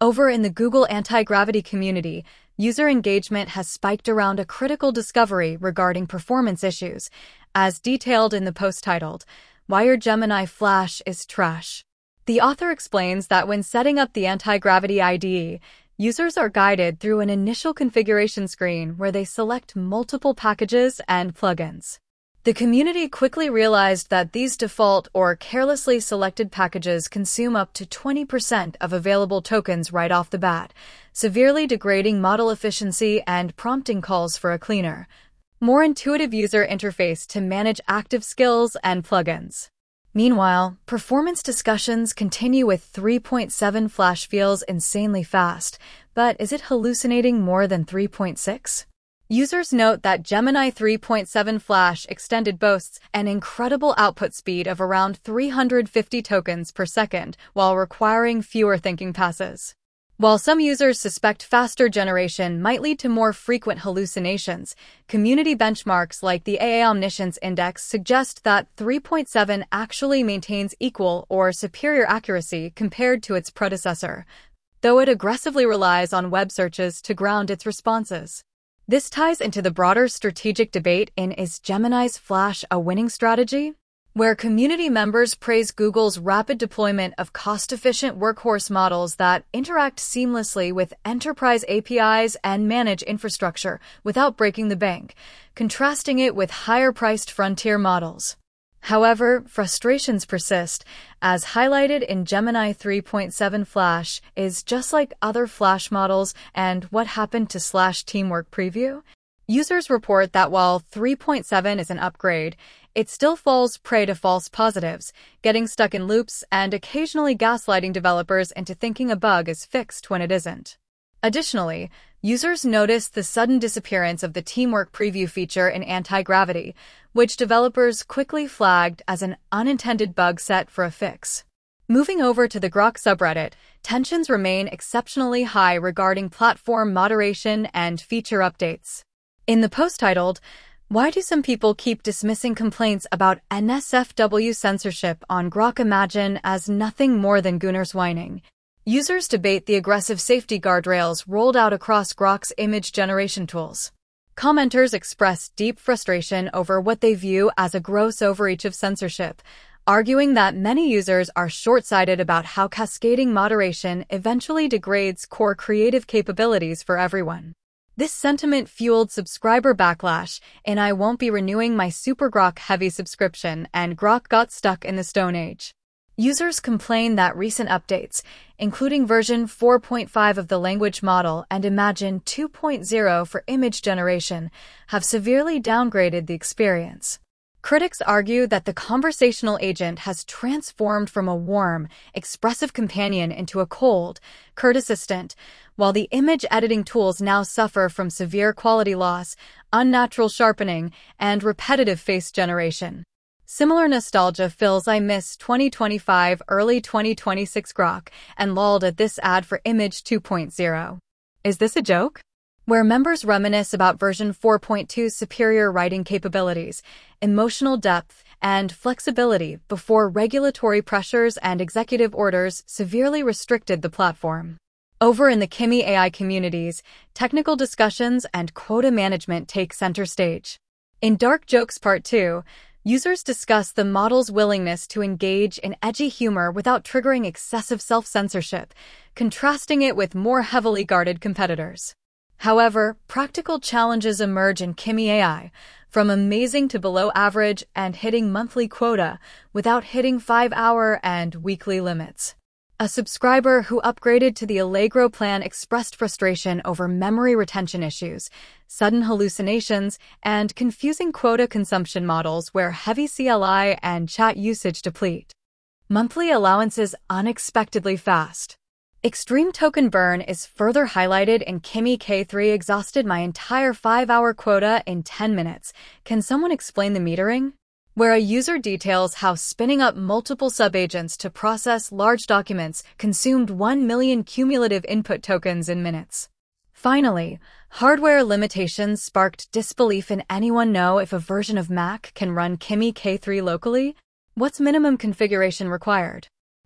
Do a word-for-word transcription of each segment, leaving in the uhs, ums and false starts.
Over in the Google anti-gravity community, user engagement has spiked around a critical discovery regarding performance issues, as detailed in the post titled, "Why Your Gemini Flash is Trash." The author explains that when setting up the anti-gravity I D E, users are guided through an initial configuration screen where they select multiple packages and plugins. The community quickly realized that these default or carelessly selected packages consume up to twenty percent of available tokens right off the bat, severely degrading model efficiency and prompting calls for a cleaner, more intuitive user interface to manage active skills and plugins. Meanwhile, performance discussions continue with three point seven Flash feels insanely fast, but is it hallucinating more than three point six? Users note that Gemini three point seven Flash Extended boasts an incredible output speed of around three hundred fifty tokens per second while requiring fewer thinking passes. While some users suspect faster generation might lead to more frequent hallucinations, community benchmarks like the A I Omniscience Index suggest that three point seven actually maintains equal or superior accuracy compared to its predecessor, though it aggressively relies on web searches to ground its responses. This ties into the broader strategic debate in Is Gemini's Flash a Winning Strategy?, where community members praise Google's rapid deployment of cost-efficient workhorse models that interact seamlessly with enterprise A P Is and manage infrastructure without breaking the bank, contrasting it with higher-priced frontier models. However, frustrations persist, as highlighted in Gemini three point seven Flash is just like other Flash models and What Happened to Slash Teamwork Preview. Users report that while three point seven is an upgrade, it still falls prey to false positives, getting stuck in loops and occasionally gaslighting developers into thinking a bug is fixed when it isn't. Additionally, users noticed the sudden disappearance of the Teamwork Preview feature in Anti-Gravity, which developers quickly flagged as an unintended bug set for a fix. Moving over to the Grok subreddit, tensions remain exceptionally high regarding platform moderation and feature updates. In the post titled, "Why Do Some People Keep Dismissing Complaints About N S F W Censorship on Grok Imagine as Nothing More Than Gooners Whining?" users debate the aggressive safety guardrails rolled out across Grok's image generation tools. Commenters express deep frustration over what they view as a gross overreach of censorship, arguing that many users are short-sighted about how cascading moderation eventually degrades core creative capabilities for everyone. This sentiment fueled subscriber backlash, and I won't be renewing my Super Grok Heavy subscription, and Grok got stuck in the Stone Age. Users complain that recent updates, including version four point five of the language model and Imagine two point oh for image generation, have severely downgraded the experience. Critics argue that the conversational agent has transformed from a warm, expressive companion into a cold, curt assistant, while the image editing tools now suffer from severe quality loss, unnatural sharpening, and repetitive face generation. Similar nostalgia fills I miss twenty twenty-five, early twenty twenty-six Grok, and lolled at this ad for Image two point oh. Is this a joke? Where members reminisce about version four point two's superior writing capabilities, emotional depth, and flexibility before regulatory pressures and executive orders severely restricted the platform. Over in the Kimi A I communities, technical discussions and quota management take center stage. In Dark Jokes Part two, users discuss the model's willingness to engage in edgy humor without triggering excessive self-censorship, contrasting it with more heavily guarded competitors. However, practical challenges emerge in Kimi A I, from amazing to below average and hitting monthly quota without hitting five-hour and weekly limits. A subscriber who upgraded to the Allegro plan expressed frustration over memory retention issues, sudden hallucinations, and confusing quota consumption models where heavy C L I and chat usage deplete. Monthly allowances unexpectedly fast. Extreme token burn is further highlighted in Kimi K three exhausted my entire five-hour quota in ten minutes. Can someone explain the metering? Where a user details how spinning up multiple subagents to process large documents consumed one million cumulative input tokens in minutes. Finally, hardware limitations sparked disbelief in anyone know if a version of Mac can run Kimi K three locally? What's minimum configuration required?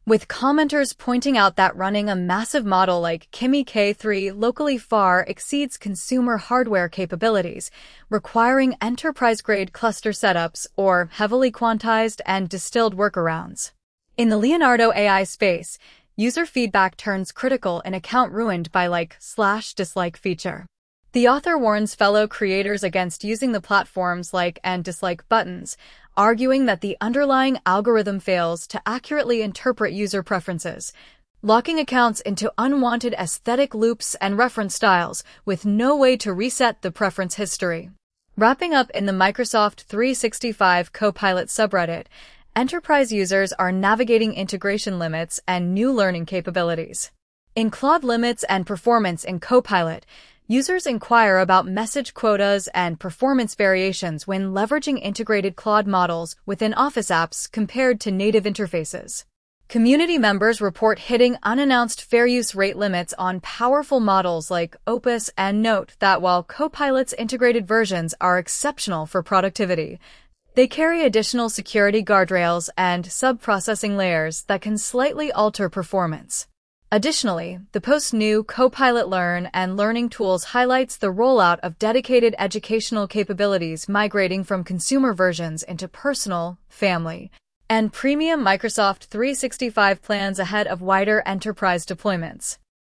with commenters pointing out that running a massive model like Kimi K three locally far exceeds consumer hardware capabilities, requiring enterprise-grade cluster setups or heavily quantized and distilled workarounds. In the Leonardo A I space, user feedback turns critical in account ruined by like slash dislike feature. The author warns fellow creators against using the platform's like and dislike buttons, arguing that the underlying algorithm fails to accurately interpret user preferences, locking accounts into unwanted aesthetic loops and reference styles with no way to reset the preference history. Wrapping up in the Microsoft three sixty-five Copilot subreddit, enterprise users are navigating integration limits and new learning capabilities. In Claude limits and performance in Copilot, users inquire about message quotas and performance variations when leveraging integrated Claude models within Office apps compared to native interfaces. Community members report hitting unannounced fair use rate limits on powerful models like Opus and note that while Copilot's integrated versions are exceptional for productivity, they carry additional security guardrails and sub-processing layers that can slightly alter performance. Additionally, the post's new Copilot Learn and Learning Tools highlights the rollout of dedicated educational capabilities migrating from consumer versions into personal, family, and premium Microsoft three sixty-five plans ahead of wider enterprise deployments.